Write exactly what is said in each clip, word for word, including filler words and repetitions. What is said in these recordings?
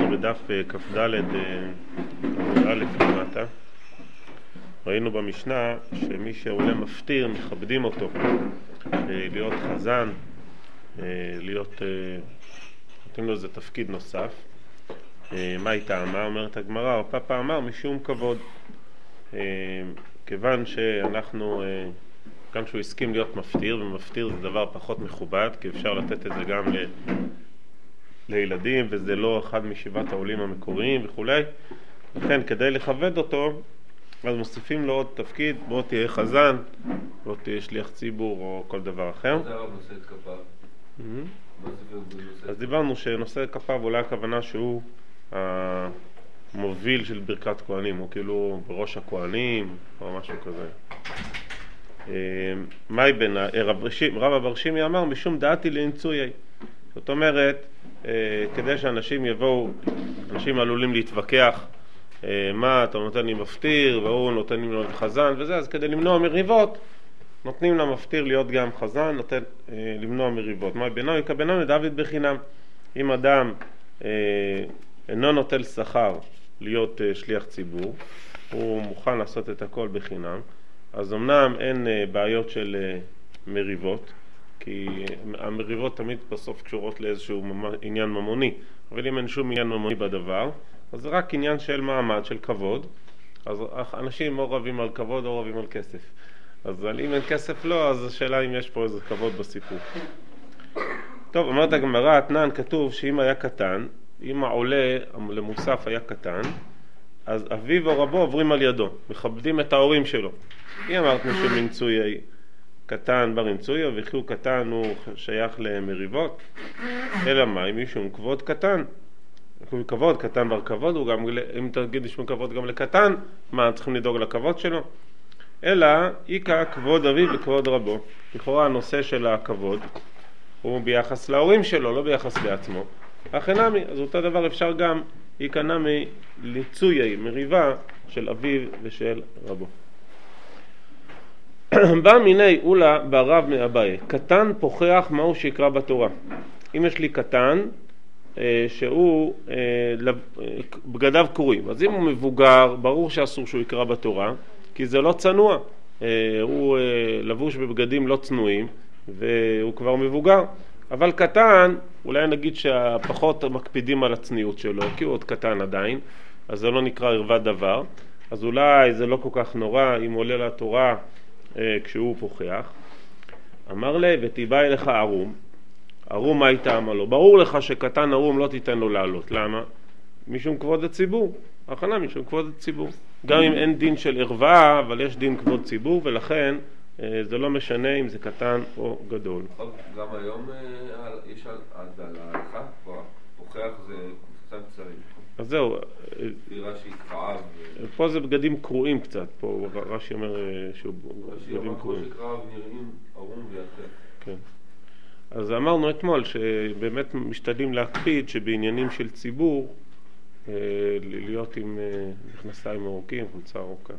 בדף כ"ד עמוד א' למטה. ראינו במשנה שמי שעולה מפטיר מכבדים אותו, להיות חזן, להיות, נותנים לו איזה תפקיד נוסף. מה הייתה אמר? אומרת הגמרא, פאפה אמר משום כבוד, כיוון שאנחנו, גם שהוא הסכים להיות מפטיר, ומפטיר זה דבר פחות מכובד, כי אפשר לתת את זה גם ל... לילדים, וזה לא אחד משבעת העולים המקוריים וכולי. לכן כדי לכבד אותו, אז מוסיפים לו עוד תפקיד, בוא תהיה חזן, בוא תהיה שליח ציבור או כל דבר אחר. מה זה הרב נושא את כפיו? אז דיברנו שנושא את כפיו אולי הכוונה שהוא המוביל של ברכת כהנים, הוא כאילו בראש הכהנים או משהו כזה. מהי בין רב אברשימי אמר משום דעתי לנצויי, זאת אומרת כדי שאנשים יבואו, אנשים עלולים להתווכח מה אתה נותן לי מפטיר והוא נותן לי להיות חזן וזה, אז כדי למנוע מריבות נותנים למפטיר להיות גם חזן, נותן למנוע מריבות. מה בינו? כבינם לדוד בחינם. אם אדם אינו נוטל שכר להיות שליח ציבור, הוא מוכן לעשות את הכל בחינם, אז אמנם אין בעיות של מריבות, כי המריבות תמיד בסוף קשורות לאיזשהו עניין ממוני, אבל אם אין שום עניין ממוני בדבר, אז זה רק עניין של מעמד, של כבוד. אז אנשים או רבים על כבוד או רבים על כסף. אז אם אין כסף לא, אז השאלה אם יש פה איזה כבוד בסיפור. טוב, אומרת הגמרא, התנן כתוב שאם היה קטן, אם העולה למוסף היה קטן, אז אביו או רבו עוברים על ידו, מכבדים את ההורים שלו. אם אמרנו שמנצוי קטן בר נצוי, וכי הוא קטן הוא שייך למריבות, אלא מה? אם מישהו כבוד קטן, הוא כבוד, קטן בר כבוד, הוא גם, אם תגיד לשמו כבוד גם לקטן, מה, צריכים לדאוג לכבוד שלו? אלא, איקה כבוד אביו וכבוד רבו. לכאורה הנושא של הכבוד הוא ביחס להורים שלו, לא ביחס לעצמו. אכן נמי, אז אותו דבר אפשר גם, איקה נמי ליצויי, מריבה של אביו ושל רבו. בא מיני אולה ברב מאביי, קטן פוחח מהו שיקרא בתורה. אם יש לי קטן שהוא בגדיו קרועים, אז אם הוא מבוגר ברור שאסור שהוא יקרא בתורה, כי זה לא צנוע, הוא לבוש בבגדים לא צנועים והוא כבר מבוגר. אבל קטן, אולי נגיד שהפחות מקפידים על הצניעות שלו, כי הוא עוד קטן עדיין, אז זה לא נקרא ערוות דבר, אז אולי זה לא כל כך נורא אם עולה לתורה כשהוא פוחח. אמר לי, ותיבא אליך ערום. ערום מה הייתה אמר לו? ברור לך שקטן ערום לא תיתן לו לעלות. למה? משום כבוד הציבור. הכנה משום כבוד הציבור. גם אם אין דין של ערווה, אבל יש דין כבוד ציבור, ולכן זה לא משנה אם זה קטן או גדול. גם היום יש על ההלכה, פוחח זה קצת קצרים. אז זהו. רש"י קרב. פה זה בגדים קרועים קצת, פה רש"י אומר שהוא בגדים קרועים. רש"י קרב נראים ערום ויחד. כן. אז אמרנו אתמול שבאמת משתדלים להקפיד שבעניינים של ציבור להיות עם מכנסיים ארוכים, חולצה ארוכה.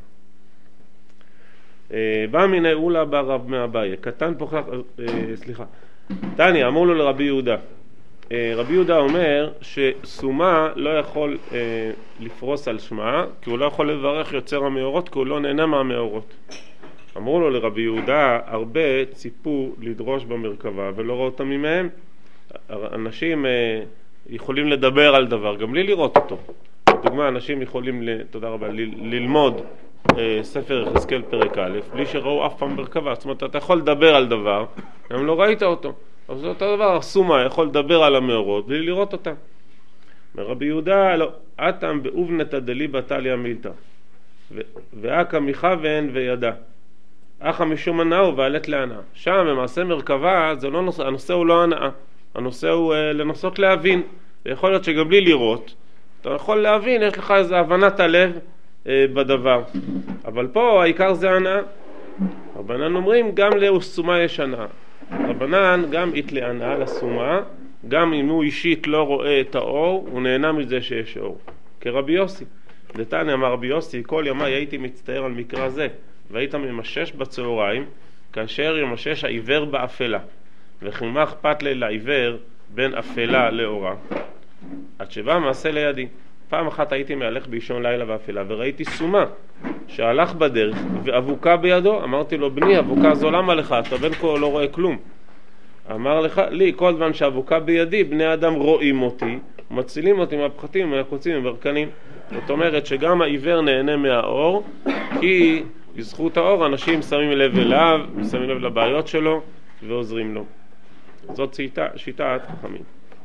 בא מיני אולה ברב מאביי, קטן פוחח, סליחה. תני, אמרו לו לרבי יהודה. רבי יהודה אומר שסומה לא יכול לפרוס על שמה, כי הוא לא יכול לברך יוצר המאורות, כי הוא לא נהנה מהמאורות. אמרו לו לרבי יהודה, הרבה ציפו לדרוש במרכבה ולא ראו אותם ממהם. אנשים יכולים לדבר על דבר, גם בלי לראות אותו. לדוגמה, אנשים יכולים, תודה רבה, ללמוד ספר יחזקאל פרק א', בלי שראו אף פעם מרכבה. זאת אומרת, אתה יכול לדבר על דבר, גם לא ראית אותו. אבל זה אותו דבר, הסומה יכול לדבר על המאורות בלי לראות אותם. מרבי יהודה, לא, אתם באובנתא דליבא תליא מילתא, ואקא מכוון וידע. אחא משום הנאה ועלת להנאה. שם במעשה מרכבה זה לא נושא, הנושא הוא לא הנאה, הנושא הוא אה, לנסות להבין. ויכול להיות שגם בלי לראות אתה יכול להבין, יש לך איזו הבנת הלב אה, בדבר, אבל פה העיקר זה הנאה. רבנן אומרים גם לסומה יש הנאה. רבנן גם ית להנאה לסומה, גם אם הוא אישית לא רואה את האור הוא נהנה מזה שיש אור, כרבי יוסי. דתניא אמר רבי יוסי, כל ימי הייתי מצטער על מקרא זה, והיית ממשש בצהריים כאשר ימשש העיוור באפלה, וכי מה אכפת לי לעיוור בין אפלה לאורה? עד שבא מעשה לידי. פעם אחת הייתי מהלך באישון לילה ואפלה וראיתי סומה שהלך בדרך ואבוקה בידו. אמרתי לו, בני, אבוקה זו למה לך? אתה בין כה לא רואה כלום. אמר לך, לי, כל זמן שאבוקה בידי, בני אדם רואים אותי, מצילים אותי מהפחתים, מהקוצים, מהברקנים. זאת אומרת שגם העיוור נהנה מהאור, כי בזכות האור אנשים שמים לב אליו, שמים לב לבעיות שלו ועוזרים לו. זאת שיטה, שיטת חכמים.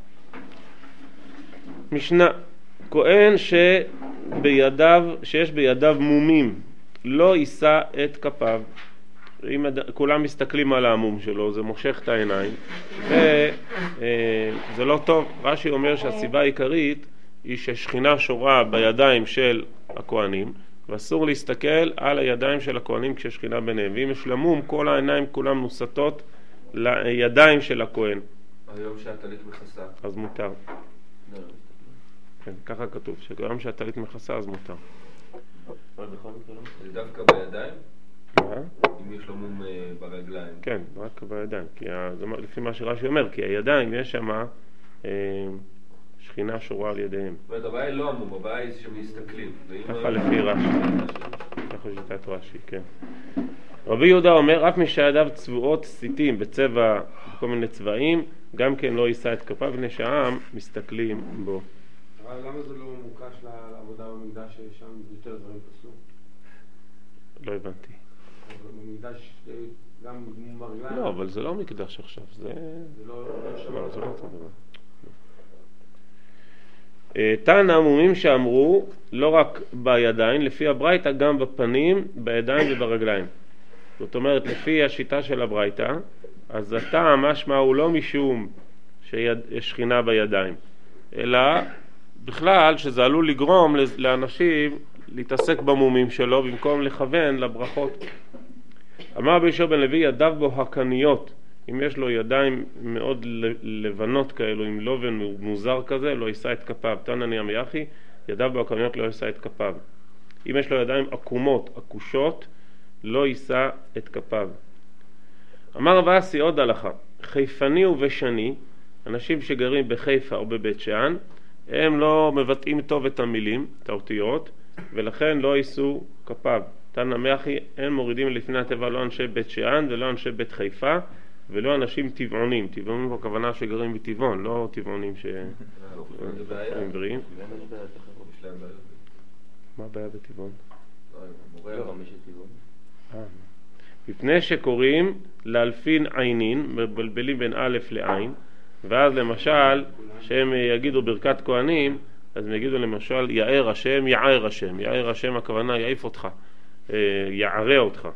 משנה, כהן שבידיו, שיש בידיו מומים, לא יישא את כפיו. אם כולם מסתכלים על המום שלו, זה מושך את העיניים, וזה לא טוב. רש"י אומר שהסיבה העיקרית היא ששכינה שורה בידיים של הכהנים, ואסור להסתכל על הידיים של הכהנים כששכינה ביניהם. ואם יש למום, כל העיניים כולם נוסתות לידיים של הכהן. היום שהטלית מכסה. אז מותר. כן, ככה כתוב, שגם שהטלית מכסה אז מותר. אבל בכל מקרה לא? זה דווקא בידיים? מה? אם יש לו מום ברגליים. כן, רק בידיים. כי זה לפי מה שרש"י אומר, כי הידיים יש שם אה, שכינה שורה על ידיהם. זאת אומרת, הבעיה לא המום, הבעיה היא שמסתכלים. ככה לפי רש"י. ככה שיטת רש"י, כן. רבי יהודה אומר, רק מי שידיו צבועות סיטים בצבע, בכל מיני צבעים, גם כן לא יישא את כפיו, בני שהעם מסתכלים בו. אבל למה זה לא מוקש לעבודה במקדש ששם יותר דברים פסלו? לא הבנתי. במקדש גם מרגליים? לא, אבל זה לא מקדש עכשיו, זה... זה לא... לא, זה לא אותו דבר. תנא מומים שאמרו, לא רק בידיים, לפי הברייתא גם בפנים, בידיים וברגליים. זאת אומרת, לפי השיטה של הברייתא, אז הטעם משמע הוא לא משום שיש שכינה בידיים, אלא בכלל שזה עלול לגרום לאנשים להתעסק במומים שלו במקום לכוון לברכות. אמר רבי יהושע בן לוי, ידיו בו הקניות, אם יש לו ידיים מאוד לבנות כאלו, עם לובן מוזר כזה, לא יישא את כפיו. תנא נהיה מיחי, ידיו בו הקניות לא יישא את כפיו. אם יש לו ידיים עקומות, עקושות, לא יישא את כפיו. אמר רב אסי עוד הלכה, חיפני ובשני, אנשים שגרים בחיפה או בבית שאן, הם לא מבטאים טוב את המילים, את האותיות, ולכן לא יישאו כפיו. תנא מיחי, אין מורידים לפני התיבה לא אנשי בית שאן ולא אנשי בית חיפה, ולא אנשים טבעונים. טבעונים הוא הכוונה שגרים בטבעון, לא טבעונים שהם בריאים. מה הבעיה בטבעון? מפני שקוראים לאלפין עינין, מבלבלים בין א' לעין, ואז למשל שהם יגידו ברכת כהנים, אז הם יגידו למשל יער השם, יער השם. יער השם הכוונה יעיף אותך, יערה אותך,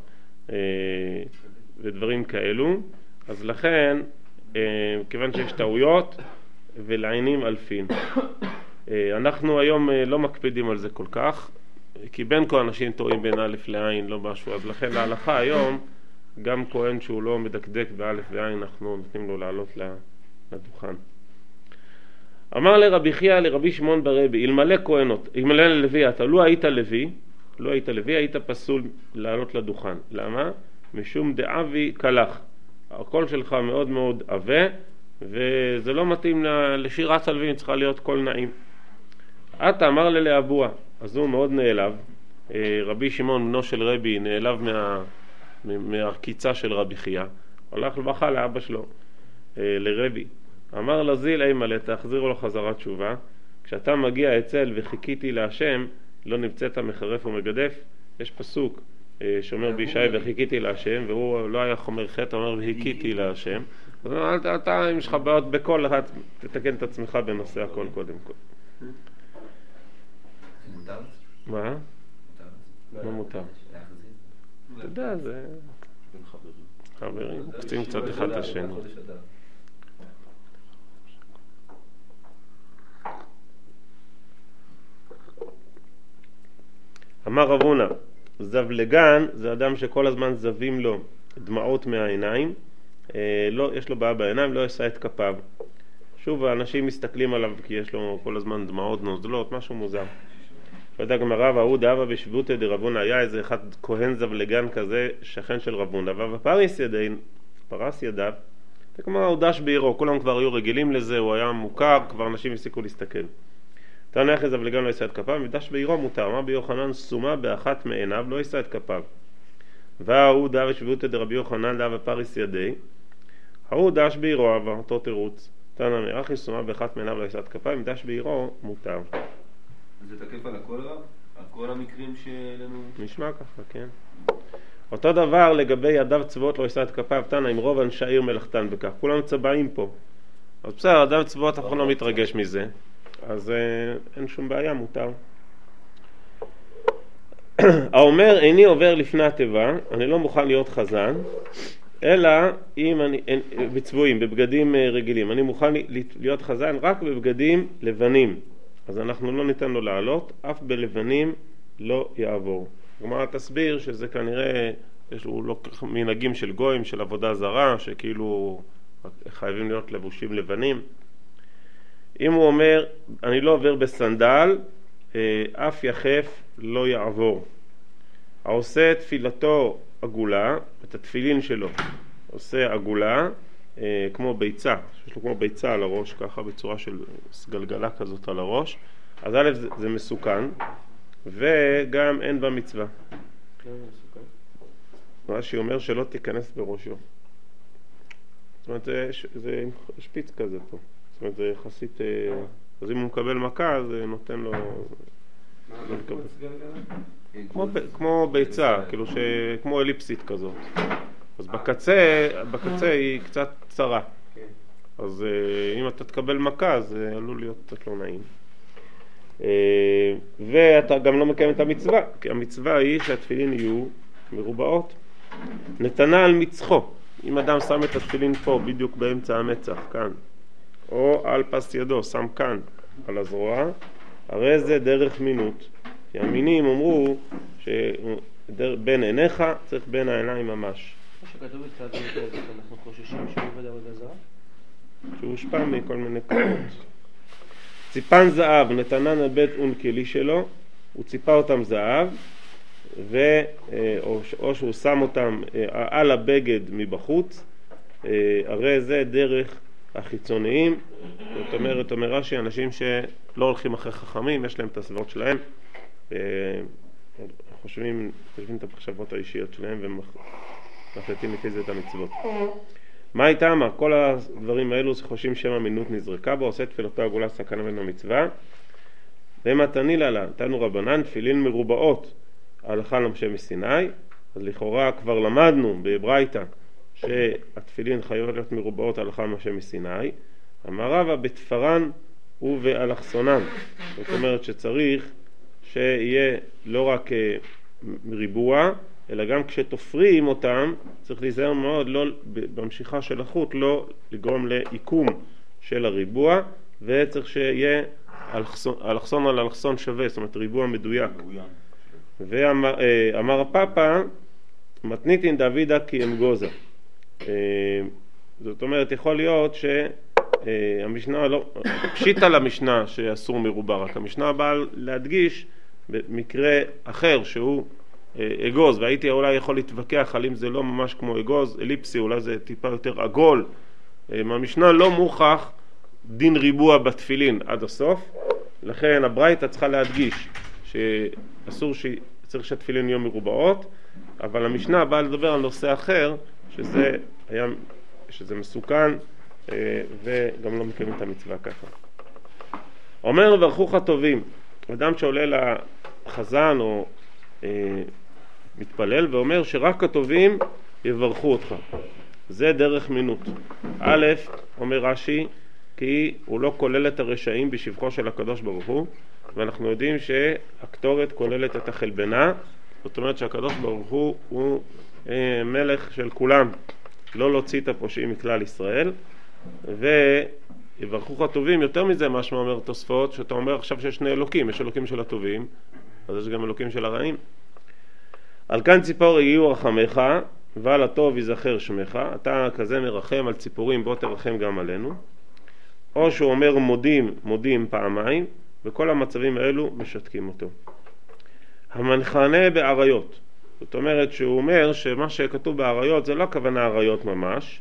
ודברים כאלו. אז לכן, כיוון שיש טעויות, ולעינים אלפין. אנחנו היום לא מקפידים על זה כל כך, כי בין כה אנשים טועים בין א' לעין, לא משהו. אז לכן להלכה היום, גם כהן שהוא לא מדקדק באלף ועין, אנחנו נותנים לו לעלות לדוכן. אמר לרבי חייא לרבי שמעון ברבי, אלמלא כהנות, אלמלא לוי, אתה לא היית לוי, לא היית לוי, היית פסול לעלות לדוכן. למה? משום דאבי קלח. הקול שלך מאוד מאוד עבה, וזה לא מתאים לשירת הלווים, צריכה להיות קול נעים. אתה אמר ללאבוע, אז הוא מאוד נעלב. רבי שמעון בנו של רבי נעלב מה, מהקיצה של רבי חייא, הלך לבכה לאבא שלו, לרבי. אמר לזיל, אי מלא, תחזירו לו חזרת תשובה. כשאתה מגיע אצל וחיכיתי להשם, לא נמצאת מחרף ומגדף. יש פסוק שאומר בישי וחיכיתי להשם, והוא לא היה חומר חטא, אומר והיכיתי להשם. אז אתה, אתה, אם יש לך בעיות בכל, תתקן את עצמך בנושא הכל קודם כל. מותר? מה? מה מותר? אתה יודע, זה... חברים, קצים קצת אחד את השני. אמר רב הונא, זבלגן זה אדם שכל הזמן זבים לו דמעות מהעיניים, אה, לא, יש לו בעיה בעיניים, לא ישא את כפיו. שוב, האנשים מסתכלים עליו כי יש לו כל הזמן דמעות נוזלות, משהו מוזר. לא יודע, גמרא והוא דאבה בשבותא דרב הונא, היה איזה אחד כהן זבלגן כזה, שכן של רב הונא, ופרס ידיו, פרס ידיו, זה כמו הוא דש בעירו, כולם כבר היו רגילים לזה, הוא היה מוכר, כבר אנשים הפסיקו להסתכל. תענה אחרי זה אבל גם לא יישא את כפיו, ודש בעירו מותר, מה ביוחנן סומה באחת מעיניו, לא יישא את כפיו. והוא דא ושביעות דרבי יוחנן דא ופריס ידי, ההוא דש בעירו עבר, אותו תירוץ. תענה מרחי סומה באחת מעיניו, לא יישא את כפיו, דש בעירו מותר. זה תקף על הכל רב? על כל המקרים שלנו? נשמע ככה, כן. אותו דבר לגבי ידיו צבאות לא יישא את כפיו, תנא, עם רוב אנשי העיר מלאכתן בכך, כולם צבעים פה. אז בסדר, ידיו צבאות אף אחד לא מתרגש מזה, אז אה, אין שום בעיה, מותר. האומר, איני עובר לפני התיבה, אני לא מוכן להיות חזן, אלא אם אני, אין, בצבועים, בבגדים רגילים, אני מוכן להיות חזן רק בבגדים לבנים, אז אנחנו לא ניתן לו לעלות, אף בלבנים לא יעבור. כלומר, תסביר שזה כנראה, הוא לא מנהגים של גויים, של עבודה זרה, שכאילו חייבים להיות לבושים לבנים. אם הוא אומר, אני לא עובר בסנדל, אף יחף לא יעבור. העושה תפילתו עגולה, את התפילין שלו עושה עגולה, כמו ביצה, יש לו כמו ביצה על הראש, ככה בצורה של גלגלה כזאת על הראש, אז א' זה, זה מסוכן, וגם אין בה מצווה. מה שהיא אומר שלא תיכנס בראשו. זאת אומרת, זה, זה שפיץ כזה פה. זאת אומרת, זה יחסית, אז אם הוא מקבל מכה, זה נותן לו... כמו, כמו ביצה, כאילו ש... כמו אליפסית כזאת. אז בקצה, בקצה היא קצת צרה. אז אם אתה תקבל מכה, זה עלול להיות קצת לא נעים. ואתה גם לא מקיים את המצווה, כי המצווה היא שהתפילין יהיו מרובעות. נתנה על מצחו, אם אדם שם את התפילין פה בדיוק באמצע המצח, כאן, או על פס ידו, שם כאן על הזרוע, הרי זה דרך מינות. כי המינים אמרו שבין עיניך צריך בין העיניים ממש. מה שכתוב בצד יותר, אנחנו חוששים שהוא עובד עבודה זרה? שהוא הושפע מכל מיני כוחות. ציפן זהב, נתנן הבית אונקלי שלו, הוא ציפה אותם זהב, ו, או, או שהוא שם אותם על הבגד מבחוץ, הרי זה דרך החיצוניים. זאת אומרת, אומר רש"י, אנשים שלא הולכים אחרי חכמים, יש להם את הסברות שלהם, חושבים, חושבים את המחשבות האישיות שלהם ומחלטים לפי זה את המצוות. מה הייתה אמר? כל הדברים האלו חושבים שם המינות נזרקה בו, עושה תפילתו עגולה סכנה בין המצווה. ומתני לה, נתנו רבנן תפילין מרובעות הלכה למשה מסיני. אז לכאורה כבר למדנו בברייתא שהתפילין חייבות להיות מרובעות הלכה למשה מסיני. אמר רבא בתפרן ובאלכסונן. זאת אומרת שצריך שיהיה לא רק ריבוע, אלא גם כשתופרים אותם צריך להיזהר מאוד לא, במשיכה של החוט לא לגרום לעיקום של הריבוע, וצריך שיהיה אלכסון, אלכסון על אלכסון שווה, זאת אומרת ריבוע מדויק. ואמר הפאפה מתניתין דוידה כי אמגוזה. זאת אומרת, יכול להיות שהמשנה לא, פשיטה למשנה שאסור מרובע, רק המשנה באה להדגיש במקרה אחר שהוא אגוז, והייתי אולי יכול להתווכח על אם זה לא ממש כמו אגוז, אליפסי, אולי זה טיפה יותר עגול. מהמשנה לא מוכח דין ריבוע בתפילין עד הסוף, לכן הברייתא צריכה להדגיש שאסור שצריך שהתפילין יהיו מרובעות, אבל המשנה באה לדבר על נושא אחר, שזה, היה, שזה מסוכן וגם לא מקיימים את המצווה ככה. אומר וברכוך הטובים, אדם שעולה לחזן או אה, מתפלל ואומר שרק הטובים יברכו אותך. זה דרך מינות. א', אומר רש"י, כי הוא לא כולל את הרשעים בשבחו של הקדוש ברוך הוא, ואנחנו יודעים שהקטורת כוללת את החלבנה, זאת אומרת שהקדוש ברוך הוא הוא אה, מלך של כולם, לא להוציא את הפושעים מכלל ישראל, ויברכוך הטובים, יותר מזה מה שאומר תוספות, שאתה אומר עכשיו שיש שני אלוקים, יש אלוקים של הטובים, אז יש גם אלוקים של הרעים. על כאן ציפור יהיו רחמך, ועל הטוב יזכר שמך, אתה כזה מרחם על ציפורים, בוא תרחם גם עלינו. או שהוא אומר מודים, מודים פעמיים, וכל המצבים האלו משתקים אותו. המנחנה בעריות, זאת אומרת שהוא אומר שמה שכתוב בעריות זה לא הכוונה עריות ממש,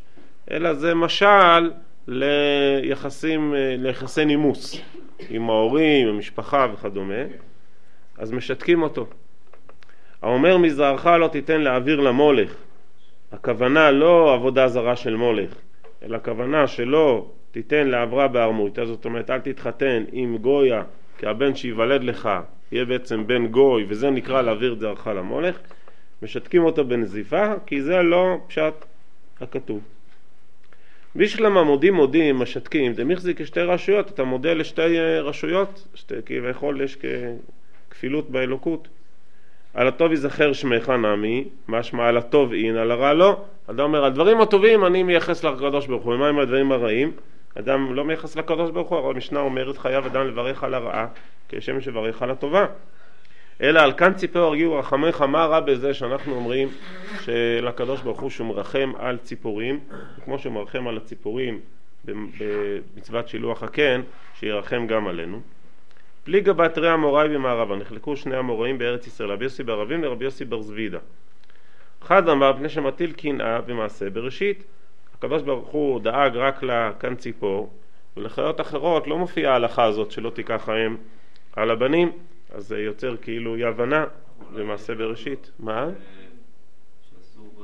אלא זה משל ליחסים, ליחסי נימוס עם ההורים, עם המשפחה וכדומה, אז משתקים אותו. האומר מזרעך לא תיתן להעביר למולך, הכוונה לא עבודה זרה של מולך, אלא הכוונה שלא תיתן לעברה בערמות, זאת אומרת אל תתחתן עם גויה, כי הבן שיוולד לך יהיה בעצם בן גוי, וזה נקרא להעביר את זרעך למולך. משתקים אותו בנזיפה, כי זה לא פשט הכתוב. בשלמה מודים מודים משתקים, דמיחזיק כשתי רשויות, אתה מודה לשתי רשויות, שתי, כביכול יש כפילות באלוקות. על הטוב יזכר שמך נמי, משמע על הטוב אין, על הרע לא. אדם אומר, על דברים הטובים אני מייחס לקדוש ברוך הוא, ומה עם הדברים הרעים? אדם לא מייחס לקדוש ברוך הוא, המשנה אומרת חייב אדם לברך על הרעה, כשם שברך על הטובה. אלא על כאן ציפור הגיעו רחמך, מה רע בזה שאנחנו אומרים שלקדוש ברוך הוא שהוא מרחם על ציפורים, וכמו שהוא מרחם על הציפורים במצוות שילוח הקן, שירחם גם עלינו. פליגה בת רע המוראי במערבה, נחלקו שני המוראים בארץ ישראל, רבי יוסי בערבים ורבי יוסי בר זבידה. אחד אמר, פני שמטיל קנאה במעשה בראשית, הקדוש ברוך הוא דאג רק לכאן ציפור, ולחיות אחרות לא מופיעה ההלכה הזאת שלא תיקח האם על הבנים, אז זה יוצר כאילו אי הבנה במעשה בראשית. מה? שאסור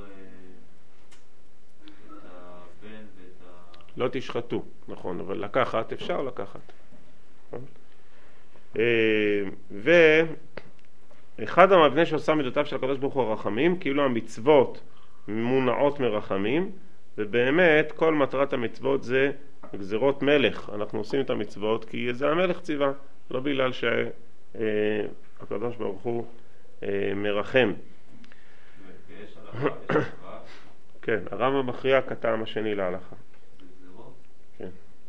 את הבן ואת ה... לא תשחטו, נכון, אבל לקחת אפשר לקחת. ואחד המבנה שעושה מידותיו של הקדוש ברוך הוא הרחמים, כאילו המצוות מונעות מרחמים, ובאמת כל מטרת המצוות זה גזירות מלך. אנחנו עושים את המצוות כי זה המלך ציווה, לא בגלל שהקדוש ברוך הוא מרחם. ויש הלכה, יש הלכה. כן, הרמב"ם מכריע כטעם השני להלכה. כן.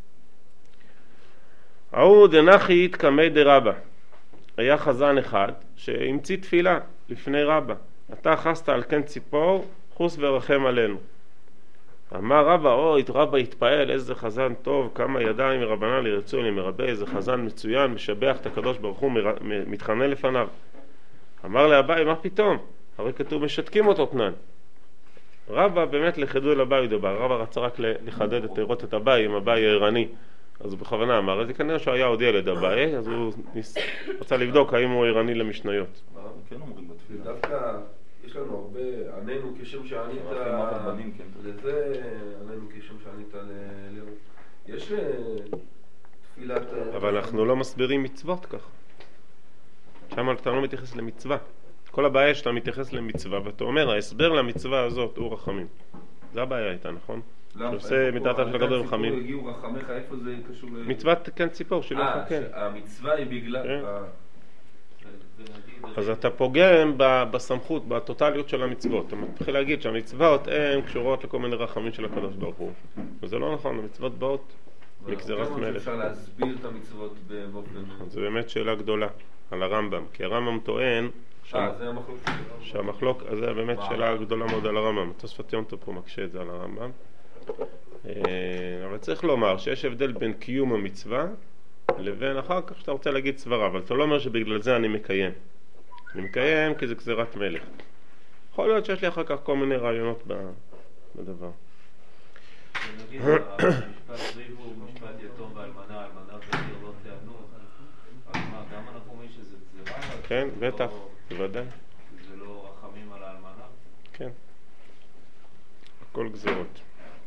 ההוא דנחי התקמי דרבא, היה חזן אחד שהמציא תפילה לפני רבא, אתה חסת על כן ציפור, חוס ורחם עלינו. אמר רבא, אוי, רבא התפעל, איזה חזן טוב, כמה ידיים מרבנן לירצו לי מרבה, איזה חזן מצוין, משבח את הקדוש ברוך הוא, מתחנן לפניו. אמר לאביי, מה פתאום? הרי כתוב משתקים אותו תנן. רבא באמת לחדו לאביי דבר, רבא רצה רק לחדד את לראות את אביי, אם אביי ערני. אז הוא בכוונה אמר, אז כנראה שהוא היה עוד ילד אביי, אז הוא ניס... רצה לבדוק האם הוא ערני למשניות. כן אומרים בתפילה. דווקא יש לנו הרבה, עננו כשם שענית, לזה עננו כשם שענית לראות. יש תפילת... אבל אנחנו לא מסבירים מצוות ככה. שם אתה לא מתייחס למצווה. כל הבעיה שאתה מתייחס למצווה, ואתה אומר, ההסבר למצווה הזאת הוא רחמים. זה הבעיה הייתה, נכון? שעושה מידת של הקדוש רחמים. הגיעו רחמך, איפה זה קשור? מצוות כן ציפור, שלא חכן. אה, המצווה היא בגלל... אז אתה פוגם בסמכות, בטוטליות של המצוות. אתה מתחיל להגיד שהמצוות הן קשורות לכל מיני רחמים של הקדוש ברוך הוא. וזה לא נכון, המצוות באות לגזירת מלך. אפשר להסביר את המצוות באופן... זו באמת שאלה גדולה על הרמב"ם, כי הרמב"ם טוען אה, זה המחלוק שהמחלוק, אז זה באמת שאלה גדולה מאוד על הרמב"ם. תוספות יום טוב פה מקשה את זה על הרמב"ם. אבל צריך לומר שיש הבדל בין קיום המצווה לבין אחר כך שאתה רוצה להגיד סברה, אבל אתה לא אומר שבגלל זה אני מקיים. אני מקיים כי זה גזירת מלך. יכול להיות שיש לי אחר כך כל מיני רעיונות בדבר. נגיד, המשפט ריבו הוא משפט יתום ואלמנה, אלמנה וגר לא תענו. אז מה, גם אנחנו אומרים שזה גזירה? כן, בטח, בוודאי. זה לא רחמים על האלמנה? כן. הכל גזירות.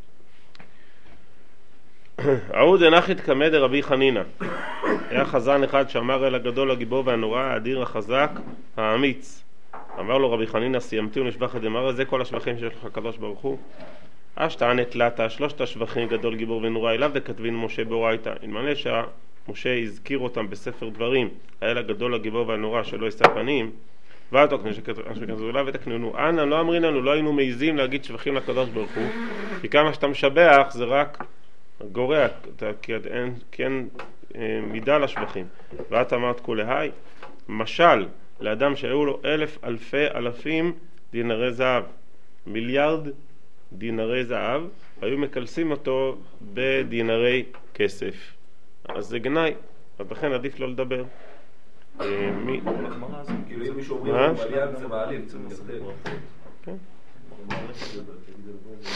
ההוא דנחי התקמא דרבי חנינא, היה חזן אחד שאמר אל הגדול הגיבור והנורא האדיר החזק האמיץ, אמר לו רבי חנינא סיימתי ונשבח את דמרא, זה כל השבחים שיש לך הקדוש ברוך הוא? אשתענה תלתה, שלושת השבחים גדול גיבור ונורא אליו וכתבין משה באורייתא, אלמלא שמשה הזכיר אותם בספר דברים, היה לגדול הגיבור והנורא שלא יישא פנים, ואתו כנזו אליו ותקננו, אנא לא אמרין לנו, לא היינו מעיזים להגיד שבחים לקדוש ברוך הוא, כי כמה שאתה משבח זה רק גורע, כי אין, כי אין מידה לשבחים. ואת אמרת כולהי, משל לאדם שהיו לו אלף אלפי אלפים דינרי זהב, מיליארד דינרי זהב, היו מקלסים אותו בדינרי כסף. אז זה גנאי, אז לכן עדיף לא לדבר. מי? כאילו אם מישהו אומר, מיליארד זה מעליב, זה מסתכל. כן.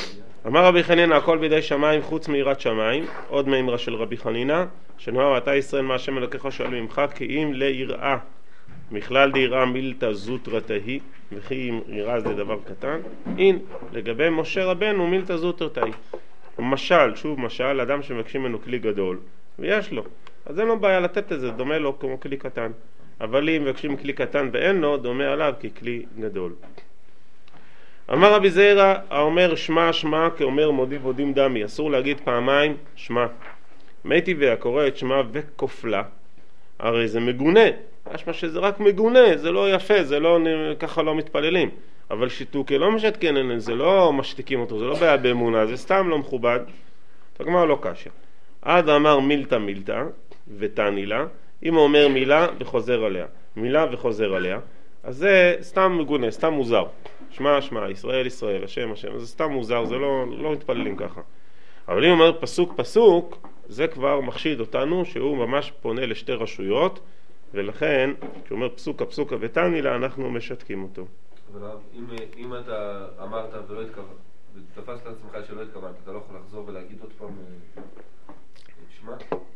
אמר רבי חנינא הכל בידי שמיים חוץ מיראת שמיים, עוד מימרה של רבי חנינא, שנאמר אתה ישראל מה השם אלוקיך שואל ממך כי אם ליראה, מכלל דיראה מילתא זוטרתא היא, וכי אם יראה זה דבר קטן, אין לגבי משה רבנו מילתא זוטרתא היא. משל, שוב משל, אדם שמבקשים ממנו כלי גדול, ויש לו, אז אין לו בעיה לתת את זה, דומה לו כמו כלי קטן. אבל אם מבקשים כלי קטן ואין לו, דומה עליו ככלי גדול. אמר רבי זעירא האומר שמע שמע כאומר מודי ודים דמי, אסור להגיד פעמיים שמע. מי טבעי הקורא את שמע וכופלה, הרי זה מגונה, משמע שזה רק מגונה, זה לא יפה, זה לא, ככה לא מתפללים. אבל שיתוק לא משתכן, זה לא משתיקים אותו, זה לא בעיה באמונה, זה סתם לא מכובד. תגמר לא קשיא. עד אמר מילתא מילתא ותני לה, אם הוא אומר מילה וחוזר עליה, מילה וחוזר עליה, אז זה סתם מגונה, סתם מוזר. שמע שמע, ישראל ישראל, השם השם, זה סתם מוזר, זה לא, לא מתפללים ככה. אבל אם הוא אומר פסוק פסוק, זה כבר מחשיד אותנו שהוא ממש פונה לשתי רשויות, ולכן כשהוא אומר פסוק הפסוק ותני לה, אנחנו משתקים אותו. אבל אם, אם אתה אמרת ולא התכוונת, ותפסת לעצמך שלא התכוונת, אתה לא יכול לחזור ולהגיד עוד פעם שמע?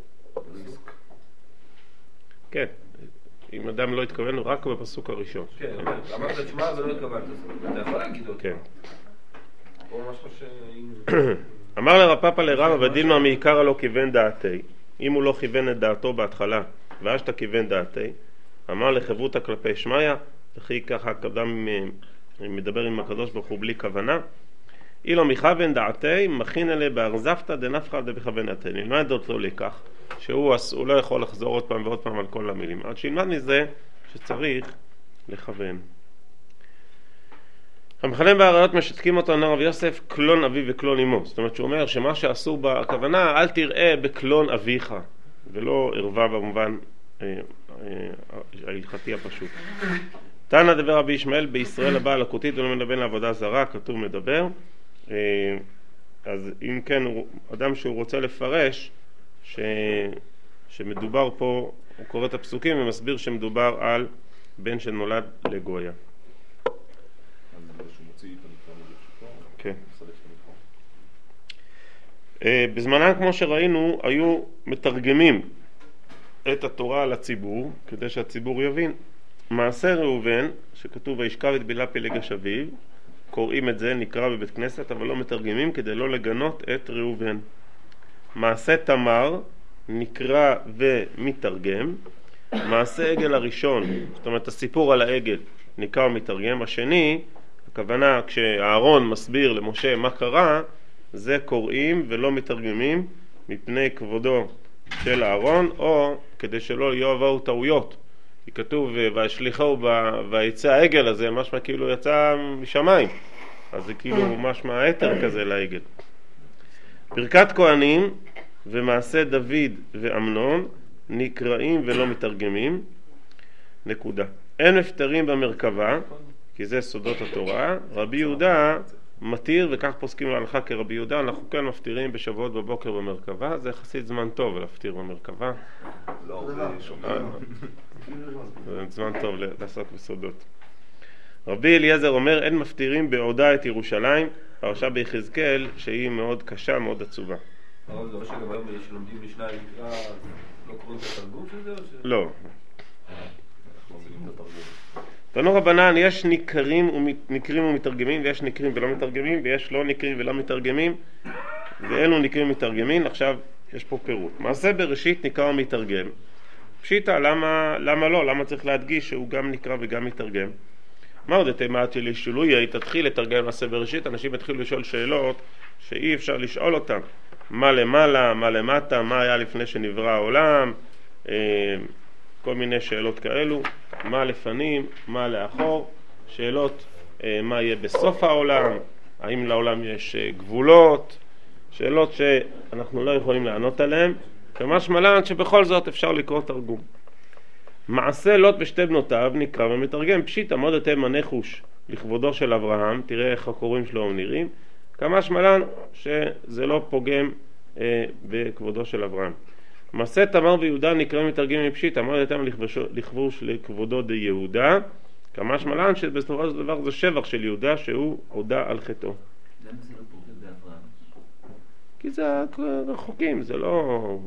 כן, אם אדם לא התכוון רק בפסוק הראשון. כן, אמרת שמע ולא התכוונת, אתה יכול להגיד עוד פעם. כן. או משהו שאם... אמר לרפאפא לרבא ודילמה מעיקרא לא כיוון דעתי, אם הוא לא כיוון את דעתו בהתחלה ואשתא כיוון דעתי, אמר לחברותא כלפי שמיא, וכי ככה אדם מדבר עם הקדוש ברוך הוא בלי כוונה, אילו מכוון דעתי מכין אלה בארזפתא דנפחא דבכוון דעתי. נלמד אותו לכך שהוא לא יכול לחזור עוד פעם ועוד פעם על כל המילים, עד שילמד מזה שצריך לכוון. המחלם באריות משתקים אותו נר רבי יוסף קלון אבי וקלון אמו, זאת אומרת שהוא אומר שמה שאסור בכוונה אל תראה בקלון אביך, ולא ערווה במובן ההלכתי הפשוט. תנא דבר רבי ישמעאל בישראל הבאה לקותית ולא מדבר לעבודה זרה, כתוב מדבר. אז אם כן אדם שהוא רוצה לפרש ש... שמדובר פה, הוא קורא את הפסוקים ומסביר שמדובר על בן שנולד לגויה. כן. בזמנם כמו שראינו היו מתרגמים את התורה לציבור כדי שהציבור יבין. מעשה ראובן שכתוב וישכב את בלהה פלגש אביו, קוראים את זה, נקרא בבית כנסת, אבל לא מתרגמים כדי לא לגנות את ראובן. מעשה תמר נקרא ומתרגם. מעשה עגל הראשון, זאת אומרת הסיפור על העגל, נקרא ומתרגם. השני, הכוונה כשאהרון מסביר למשה מה קרה, זה קוראים ולא מתרגמים מפני כבודו של אהרון, או כדי שלא יבואו טעויות. כי כתוב והשליחו ויצא העגל הזה, משמע כאילו יצא משמיים, אז זה כאילו משמע היתר כזה לעגל. ברכת כהנים ומעשה דוד ואמנון נקראים ולא מתרגמים. נקודה. אין מפטרים במרכבה, כי זה סודות התורה. רבי יהודה מתיר, וכך פוסקים להלכה כרבי יהודה, אנחנו כן מפטירים בשבועות בבוקר במרכבה, זה יחסית זמן טוב להפטיר במרכבה. לא, זה זה זמן טוב לעסוק בסודות. רבי אליעזר אומר אין מפטירים בעודה את ירושלים, פרשה ביחזקאל שהיא מאוד קשה, מאוד עצובה. אבל זה שגם היום שלומדים משנה נקרא, לא קוראים את התרגום של זה או ש... לא. תנו רבנן, יש נקרים ונקרים ומתרגמים, ויש נקרים ולא מתרגמים, ויש לא נקרים ולא מתרגמים, ואלו נקרים ומתרגמים. עכשיו יש פה פירוט. מעשה בראשית נקרא ומתרגם. פשיטא, למה, למה לא? למה צריך להדגיש שהוא גם נקרא וגם מתרגם? מה עוד התאמתי לי שילוי? תתחיל לתרגם מעשה בראשית, אנשים התחילו לשאול שאלות שאי אפשר לשאול אותם. מה למעלה, מה למטה, מה היה לפני שנברא העולם, כל מיני שאלות כאלו, מה לפנים, מה לאחור, שאלות מה יהיה בסוף העולם, האם לעולם יש גבולות, שאלות שאנחנו לא יכולים לענות עליהן, כמשמע לן שבכל זאת אפשר לקרוא תרגום. מעשה לוט ושתי בנותיו נקרא ומתרגם. פשיטא מאוד אתם הנחוש לכבודו של אברהם, תראה איך הקוראים שלו נראים, כמשמע לן שזה לא פוגם אה, בכבודו של אברהם. מעשה תמר ויהודה נקרא ומתרגם מפשיטא, מאוד אתם לכבוש לכבודו די יהודה, כמשמע לן שבסופו של דבר זה שבח של יהודה שהוא הודה על חטאו. למה זה לא פוגם באברהם? כי זה רחוקים, זה לא...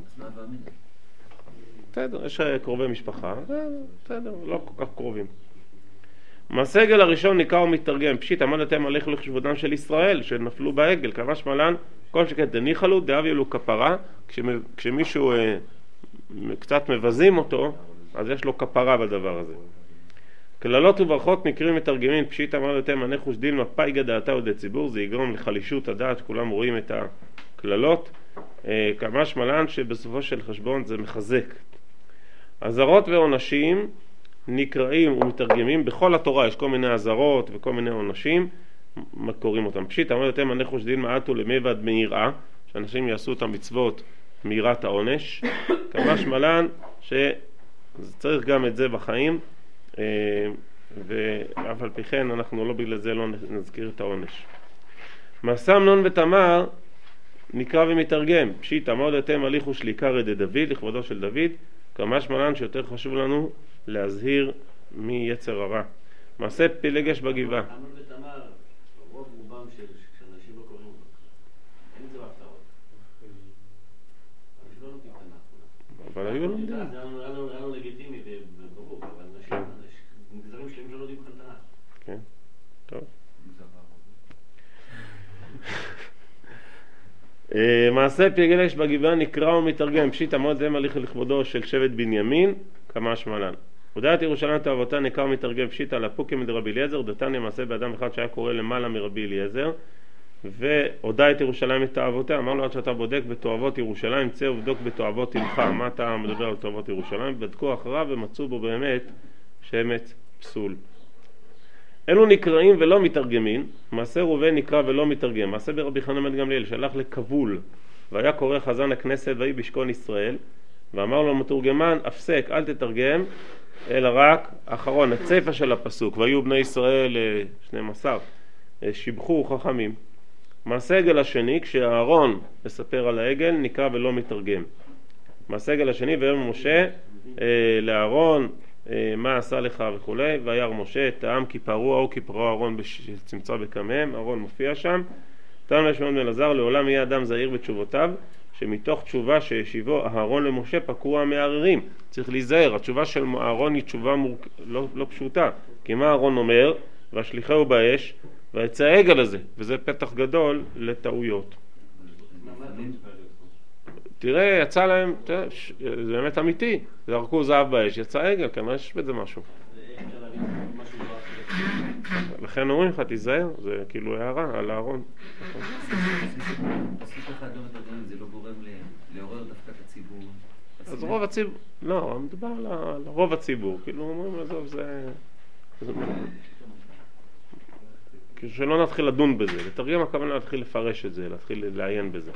בסדר, יש קרובי משפחה, בסדר, לא כל כך קרובים. מהסגל הראשון ניכר ומתרגם, פשיט עמדתם על לכלוך שבודם של ישראל, שנפלו בעגל, כבש מלן, כל שכן דניחא לו, דהביא לו כפרה, כשמישהו אה, קצת מבזים אותו, אז יש לו כפרה בדבר הזה. כללות וברכות נקרים מתרגמים, פשיט עמדתם הנחוש דילמה פייגא דעתה ודה ציבור, זה יגרום לחלישות הדעת, כולם רואים את הכללות, אה, כבש מלן שבסופו של חשבון זה מחזק. עזרות ועונשים נקראים ומתרגמים, בכל התורה יש כל מיני עזרות וכל מיני עונשים, קוראים אותם. פשיט עמדתם הנחוש דילמה עטו למבד מיראה, שאנשים יעשו את המצוות מיראת העונש, כבש מלן שצריך גם את זה בחיים, ואף על פי כן אנחנו לא בגלל זה לא נזכיר את העונש. מעשה אמנון ותמר נקרא ומתרגם, פשיט עמדתם הליכוש לעיקר ידי דוד, לכבודו של דוד, כבש מלן שיותר חשוב לנו להזהיר מיצר הרע. מעשה פילגש בגבעה. אמנון ותמר, רוב רובם של אנשים לא קוראים אותו. אין את זה בהפטרות. אנשים לא נותנים תנ"ך. אבל היו לומדים. זה היה לנו לגיטימי וברור, אבל אנשים, מגזרים שלמים לא יודעים בכלל תנ"ך. כן, טוב. מעשה פילגש בגבעה נקרא ומתרגם, פשיט עמדתם הליכוש לכבודו של שבט בנימין, כבש מלן. הודעת ירושלים תאוותה נקרא ומתרגם, פשיט על הפוקים מדרבי אליעזר, דתניא מעשה באדם אחד שהיה קורא למעלה מרבי אליעזר, והודע את ירושלים את תאוותיה, אמר לו עד שאתה בודק בתואבות ירושלים, צא ובדוק בתואבות הלכה. מה אתה מדבר על תואבות ירושלים? בדקו אחריו ומצאו בו באמת שמץ פסול. אלו נקראים ולא מתרגמים, מעשה ראובן נקרא ולא מתרגם, מעשה ברבי חנן בן גמליאל שלח לכבול, והיה קורא חזן הכנסת ויהי בשכון ישראל, ואמר לו מתורגמן, הפסק, אל תתרגם, אלא רק אחרון, הצפע של הפסוק, והיו בני ישראל שנים עשר, שיבחו חכמים. מעשה עגל השני, כשהארון מספר על העגל, נקרא ולא מתרגם. מעשה עגל השני, ויאמר משה לארון, מה עשה לך וכו', וירא משה את העם כי פרעו או כי פרעו אהרון צמצא בקמיהם, אהרון מופיע שם. תנו לשמעון בן אלעזר, לעולם יהיה אדם זהיר בתשובותיו, שמתוך תשובה שהשיבו אהרון למשה פקעו המערערים. צריך להיזהר, התשובה של אהרון היא תשובה מורק... לא, לא פשוטה, כי מה אהרון אומר? והשליחהו באש ויצא העגל הזה, וזה פתח גדול לטעויות. תראה, יצא להם, תראה, זה באמת אמיתי, זרקו זהב באש, יצא עגל, כמה יש בזה משהו. לכן אומרים לך, תיזהר, זה כאילו הערה על הארון. פסוק אחד לא מתרגם, זה לא גורם לעורר דווקא את הציבור. אז רוב הציבור, לא, מדובר על רוב הציבור, כאילו אומרים, עזוב, זה... כאילו שלא נתחיל לדון בזה, לתרגם הכוונה להתחיל לפרש את זה, להתחיל לעיין בזה.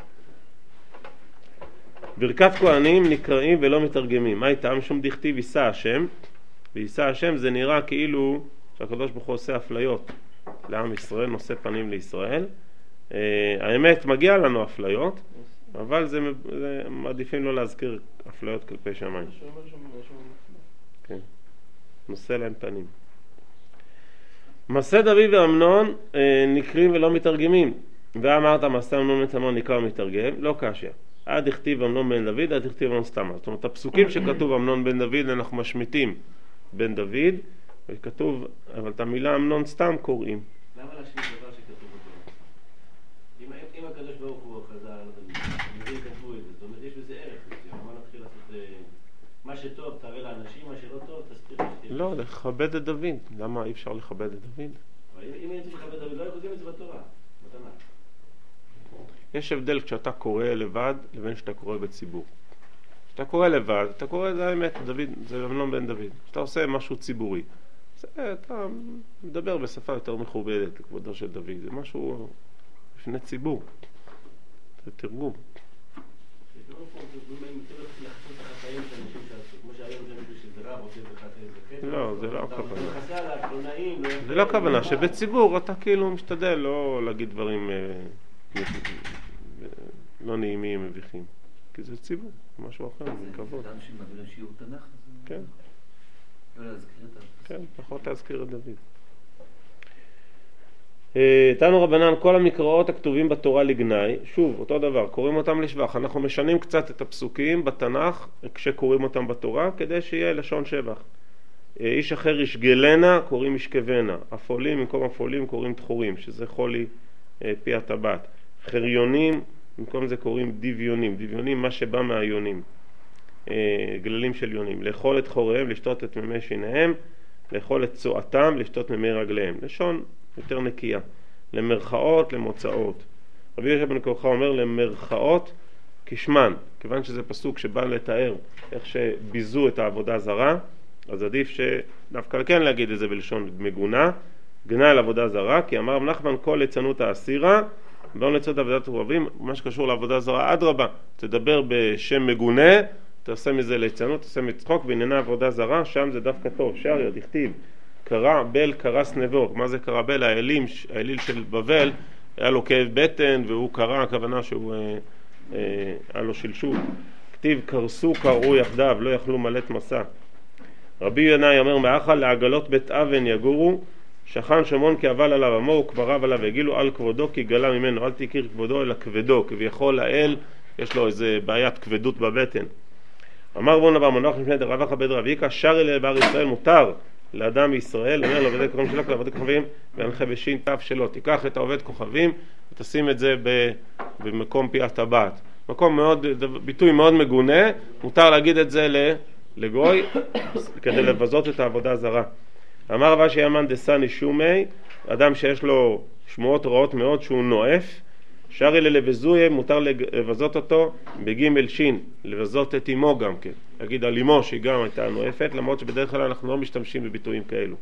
ברכת כהנים נקראים ולא מתרגמים. מה איתם? שום דכתיב יישא השם, ויישא השם זה נראה כאילו שהקדוש ברוך הוא עושה אפליות לעם ישראל, נושא פנים לישראל. האמת מגיע לנו אפליות, אבל זה, זה מעדיפים לא להזכיר אפליות כלפי שמיים. כן, נושא להם פנים. מעשה דוד ואמנון נקרים ולא מתרגמים. ואמרת מעשה אמנון ותמר נקרא ומתרגם, לא קשיא. עד הכתיב אמנון בן דוד, עד הכתיב אמנון סתם. זאת אומרת, הפסוקים שכתוב אמנון בן דוד, אנחנו משמיטים בן דוד, וכתוב, אבל את המילה אמנון סתם קוראים. למה להשמיט דבר שכתוב אותו? אם הקדוש ברוך הוא חז"ל, המבין כתבו את זה, זאת אומרת, יש בזה ערך. מה נתחיל לעשות? מה שטוב תראה לאנשים, מה שלא טוב תסתיר. לא, לכבד את דוד. למה אי אפשר לכבד את דוד? אם אין צריך לכבד את דוד, לא יכולים את זה בתורה, בתנ"ך. יש הבדל כשאתה קורא לבד לבין שאתה קורא בציבור. כשאתה קורא לבד, אתה קורא, זה האמת, דוד, זה אמנון בן דוד. כשאתה עושה משהו ציבורי, זה, אתה מדבר בשפה יותר מכובדת לכבודו של דוד. זה משהו לפני ציבור. זה תרגום. לא, זה לא הכוונה. זה לא הכוונה, שבציבור אתה כאילו משתדל לא להגיד דברים לא נעימים, מביכים. כי זה ציבור, משהו אחר, זה כבוד. זה אדם שמעביר שיעור תנ"ך. כן. לא להזכיר את זה. כן, פחות להזכיר את דוד. תנו רבנן, כל המקראות הכתובים בתורה לגנאי, שוב, אותו דבר, קוראים אותם לשבח. אנחנו משנים קצת את הפסוקים בתנ"ך כשקוראים אותם בתורה, כדי שיהיה לשון שבח. איש אחר ישגלנה, קוראים ישכבנה. אפולים, במקום אפולים, קוראים תחורים, שזה חולי פי הטבעת. חריונים, במקום זה קוראים דביונים. דביונים, מה שבא מהיונים. גללים של יונים. לאכול את חוריהם, לשתות את מימי שיניהם. לאכול את צועתם, לשתות מימי רגליהם. לשון יותר נקייה. למרכאות, למוצאות. רבי יהושע בן כורחה אומר למרכאות כשמן. כיוון שזה פסוק שבא לתאר איך שביזו את העבודה זרה, אז עדיף שדווקא כן להגיד את זה בלשון מגונה, גנה על עבודה זרה, כי אמר רב נחמן כל ליצנות האסירה, באו ליצנות עבודת רבים, מה שקשור לעבודה זרה, אדרבה, תדבר בשם מגונה, תעשה מזה ליצנות, תעשה מצחוק, בענייני עבודה זרה, שם זה דווקא טוב, שריה, דכתיב, קרא בל קרס נבו, מה זה קרא בל? האליל, האליל של בבל, היה לו כאב בטן, והוא קרא, הכוונה שהוא, אה, אה, היה לו שלשול. כתיב קרסו קראו יחדיו, לא יכלו מלט מסע. רבי ינאי אומר מאכל לעגלות בית אבן יגורו, שכן שמון כי אבל עליו עמו וקבריו עליו יגילו על כבודו כי גלה ממנו, אל תכיר כבודו אלא כבדו, כביכול האל יש לו איזה בעיית כבדות בבטן. אמר בון אבר מנוח משמי דרב אחא בית רב יקרא שר אל בר ישראל מותר לאדם בישראל, אומר לעובדי כוכבים שלו לעבודי כוכבים והנחה בשין תו שלו, תיקח את העובד כוכבים ותשים את זה במקום פי הטבעת, מקום מאוד, ביטוי מאוד מגונה, מותר להגיד את זה ל... לגוי כדי לבזות את העבודה הזרה. אמר רבא שיאמן דסני שומי, אדם שיש לו שמועות רעות מאוד שהוא נואף, שרי ללבזויה, מותר לבזות אותו בגימל שין, לבזות את אמו גם כן, להגיד על אמו שהיא גם הייתה נואפת, למרות שבדרך כלל אנחנו לא משתמשים בביטויים כאלו.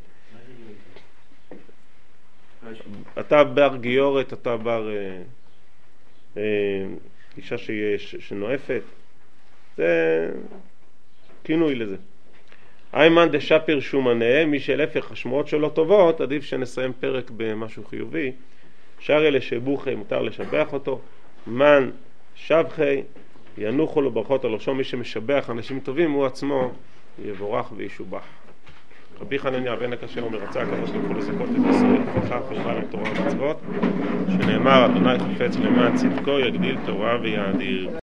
אתה בר גיורת, אתה בר אה, אה, אישה שיש, שנואפת, זה כינוי לזה. איימן דשפיר שומנה, מי שלהפך השמועות שלו טובות, עדיף שנסיים פרק במשהו חיובי. שרי לשבוחי, מותר לשבח אותו. מן שבחי, ינוחו לו ברכות על ראשו, מי שמשבח אנשים טובים הוא עצמו יבורך וישובח. רבי חנניה בן הקשה אומר, רצה הקדוש ברוך הוא לזכות את ישראל, וכך חשבה לתורה ומצוות, שנאמר, אדוני חפץ למען צדקו יגדיל תורה ויאדיר.